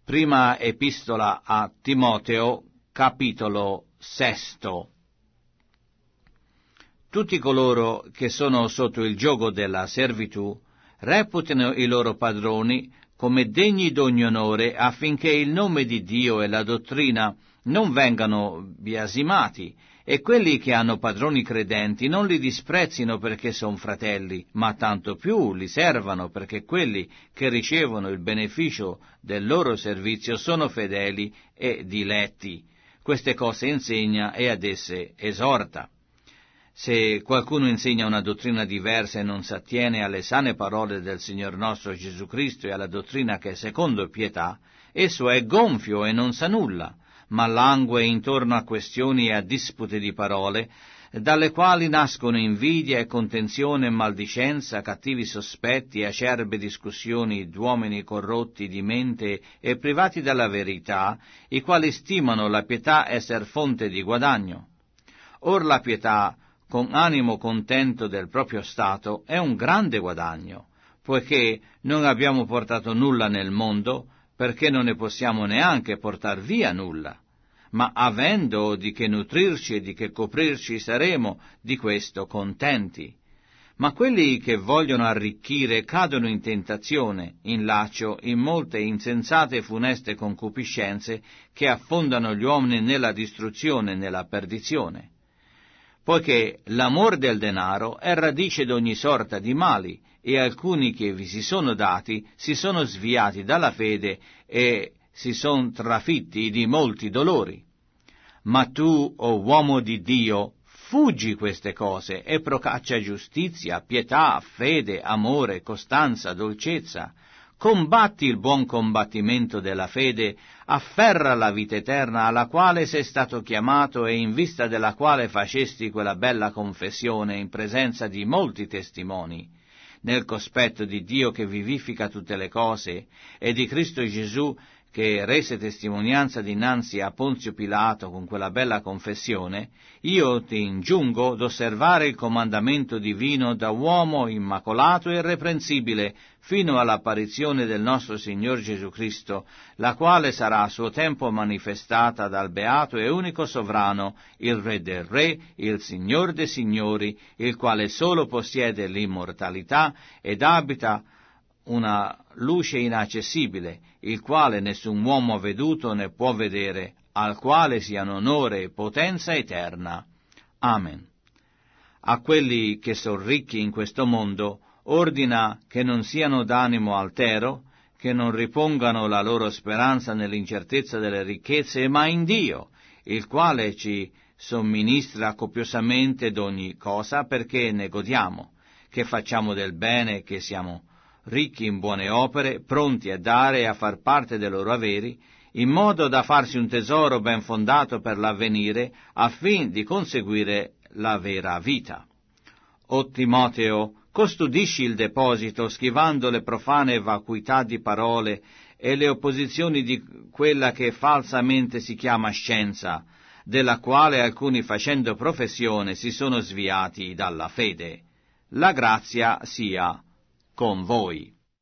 Prima epistola a Timoteo, capitolo 6. Tutti coloro che sono sotto il giogo della servitù reputino i loro padroni come degni d'ogni onore, affinché il nome di Dio e la dottrina non vengano biasimati, e quelli che hanno padroni credenti non li disprezzino perché son fratelli, ma tanto più li servano, perché quelli che ricevono il beneficio del loro servizio sono fedeli e diletti. Queste cose insegna e ad esse esorta. Se qualcuno insegna una dottrina diversa e non s'attiene alle sane parole del Signor nostro Gesù Cristo e alla dottrina che è secondo pietà, esso è gonfio e non sa nulla, ma langue intorno a questioni e a dispute di parole, dalle quali nascono invidia e contenzione e maldicenza, cattivi sospetti e acerbe discussioni d'uomini corrotti di mente e privati dalla verità, i quali stimano la pietà esser fonte di guadagno. Or la pietà, con animo contento del proprio stato, è un grande guadagno, poiché non abbiamo portato nulla nel mondo, perché non ne possiamo neanche portar via nulla, ma avendo di che nutrirci e di che coprirci saremo di questo contenti. Ma quelli che vogliono arricchire cadono in tentazione, in laccio, in molte insensate e funeste concupiscenze che affondano gli uomini nella distruzione e nella perdizione. Poiché l'amor del denaro è radice d'ogni sorta di mali, e alcuni che vi si sono dati si sono sviati dalla fede e si son trafitti di molti dolori. Ma tu, o uomo di Dio, fuggi queste cose e procaccia giustizia, pietà, fede, amore, costanza, dolcezza. Combatti il buon combattimento della fede, afferra la vita eterna alla quale sei stato chiamato e in vista della quale facesti quella bella confessione in presenza di molti testimoni, nel cospetto di Dio che vivifica tutte le cose e di Cristo Gesù che rese testimonianza dinanzi a Ponzio Pilato con quella bella confessione, io ti ingiungo d'osservare il comandamento divino da uomo immacolato e irreprensibile fino all'apparizione del nostro Signor Gesù Cristo, la quale sarà a suo tempo manifestata dal beato e unico sovrano, il Re del Re, il Signor dei Signori, il quale solo possiede l'immortalità ed abita una luce inaccessibile, il quale nessun uomo ha veduto né può vedere, al quale siano onore e potenza eterna. Amen. A quelli che son ricchi in questo mondo ordina che non siano d'animo altero, che non ripongano la loro speranza nell'incertezza delle ricchezze, ma in Dio, il quale ci somministra copiosamente d'ogni cosa perché ne godiamo, che facciamo del bene, che siamo ricchi in buone opere, pronti a dare e a far parte dei loro averi, in modo da farsi un tesoro ben fondato per l'avvenire, affin di conseguire la vera vita. O Timoteo, custodisci il deposito, schivando le profane vacuità di parole e le opposizioni di quella che falsamente si chiama scienza, della quale alcuni facendo professione si sono sviati dalla fede. La grazia sia con voi.